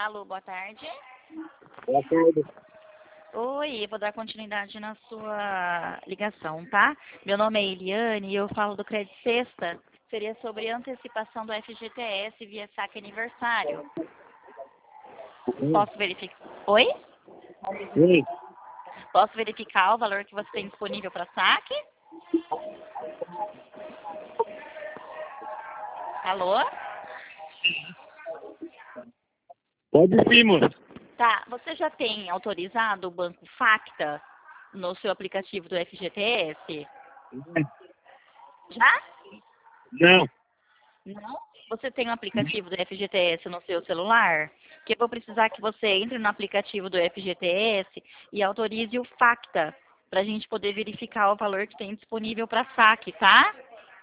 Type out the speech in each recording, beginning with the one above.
Alô, boa tarde. Boa tarde. Oi, eu vou dar continuidade na sua ligação, tá? Meu nome é Eliane e eu falo do Crédito Sexta. Seria sobre antecipação do FGTS via saque aniversário. Posso verificar? Oi? Sim. Posso verificar o valor que você tem disponível para saque? Alô? Pode sim, moço. Tá, você já tem autorizado o Banco Facta no seu aplicativo do FGTS? Já? Não. Não? Você tem o aplicativo do FGTS no seu celular? Que eu vou precisar que você entre no aplicativo do FGTS e autorize o Facta, para a gente poder verificar o valor que tem disponível para saque, tá?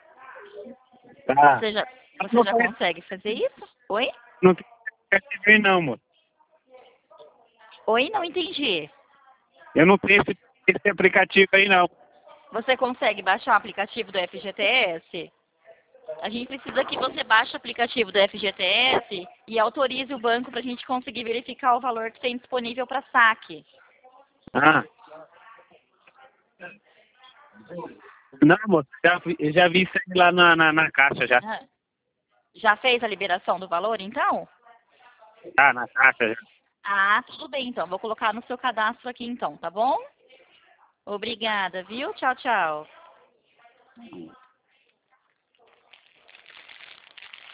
Tá. Você já consegue fazer isso? Oi? Não tem aplicativo aí não, moço. Oi, não entendi. Eu não tenho esse aplicativo aí não. Você consegue baixar o aplicativo do FGTS? A gente precisa que você baixe o aplicativo do FGTS e autorize o banco para a gente conseguir verificar o valor que tem disponível para saque. Ah. Não, moço. Eu já vi isso aí lá na caixa já. Ah, já fez a liberação do valor, então? Tá, na caixa já. Ah, tudo bem, então. Vou colocar no seu cadastro aqui, então, tá bom? Obrigada, viu? Tchau, tchau.